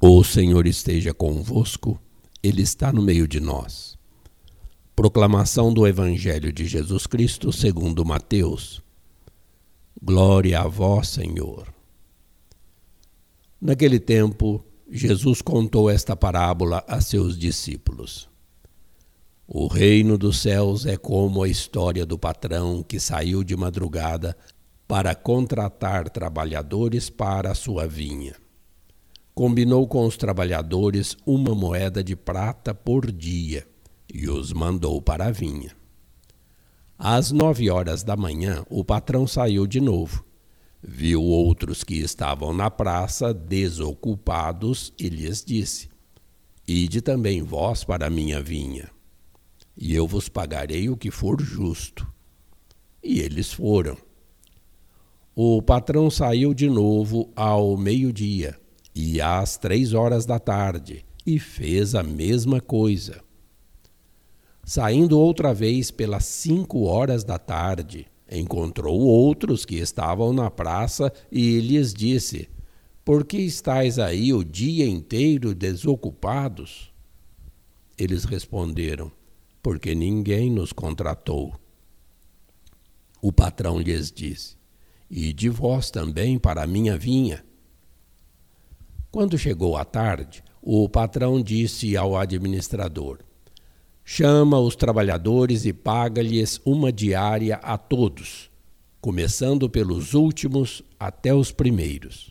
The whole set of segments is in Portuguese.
O Senhor esteja convosco, Ele está no meio de nós. Proclamação do Evangelho de Jesus Cristo segundo Mateus. Glória a vós, Senhor. Naquele tempo, Jesus contou esta parábola a seus discípulos. O reino dos céus é como a história do patrão que saiu de madrugada para contratar trabalhadores para a sua vinha. Combinou com os trabalhadores 1 moeda de prata por dia e os mandou para a vinha. Às 9 horas da manhã, o patrão saiu de novo. Viu outros que estavam na praça desocupados e lhes disse: Ide também vós para a minha vinha, e eu vos pagarei o que for justo. E eles foram. O patrão saiu de novo ao meio-dia e às 3 horas da tarde, e fez a mesma coisa. Saindo outra vez pelas 5 horas da tarde, encontrou outros que estavam na praça e lhes disse: Por que estáis aí o dia inteiro desocupados? Eles responderam: Porque ninguém nos contratou. O patrão lhes disse: Ide vós também para a minha vinha. Quando chegou a tarde, o patrão disse ao administrador: Chama os trabalhadores e paga-lhes uma diária a todos, começando pelos últimos até os primeiros.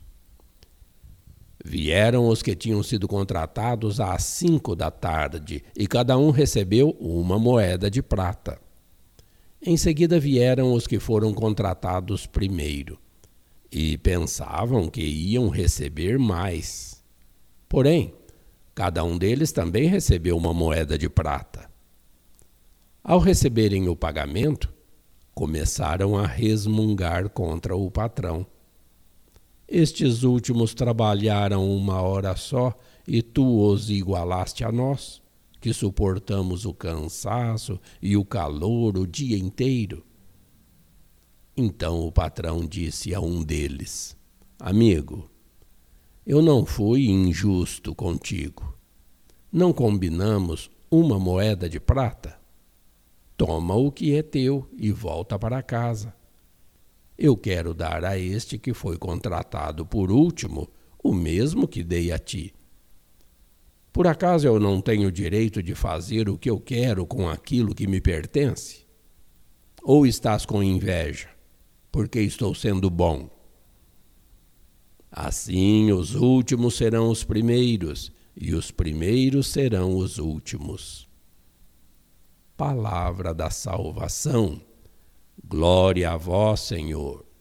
Vieram os que tinham sido contratados às 5 da tarde, e cada um recebeu 1 moeda de prata. Em seguida vieram os que foram contratados primeiro, e pensavam que iam receber mais. Porém, cada um deles também recebeu 1 moeda de prata. Ao receberem o pagamento, começaram a resmungar contra o patrão. Estes últimos trabalharam 1 hora só, e tu os igualaste a nós, que suportamos o cansaço e o calor o dia inteiro. Então o patrão disse a um deles: Amigo, eu não fui injusto contigo. Não combinamos 1 moeda de prata? Toma o que é teu e volta para casa. Eu quero dar a este que foi contratado por último o mesmo que dei a ti. Por acaso eu não tenho direito de fazer o que eu quero com aquilo que me pertence? Ou estás com inveja, porque estou sendo bom? Assim os últimos serão os primeiros, e os primeiros serão os últimos. Palavra da salvação. Glória a vós, Senhor.